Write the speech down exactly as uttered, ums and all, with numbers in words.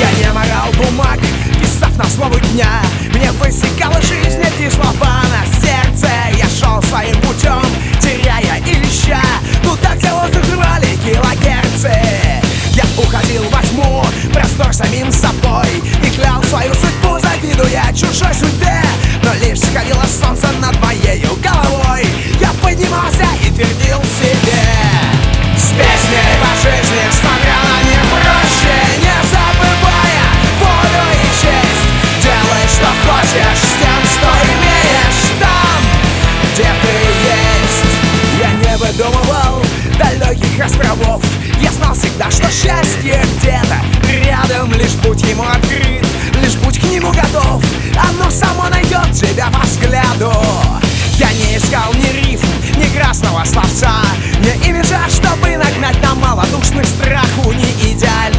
Я не морал бумаг, писав на слову дня. Мне высекала жизнь эти слова на сердце. Я шел своим путем, теряя и ища туда, где воздух жрали килогерцы. Я уходил во тьму, простор самим собой, и клял свою судьбу, завидуя чужой судьбе. Но лишь сходило солнце над моей головой, я поднимался и твердил себе: с песней по жизни, смотря на не проще, не забывая волю и честь. Делай, что хочешь, с тем, что имеешь там, где ты есть. Я не выдумывал далеких островов, я знал всегда, что счастье где-то рядом. Лишь будь ему открыт, лишь будь к нему готов, оно само найдет тебя по взгляду. Я не искал ни рифм, ни красного словца, ни имиджа, чтобы нагнать на малодушных страху, ни идеального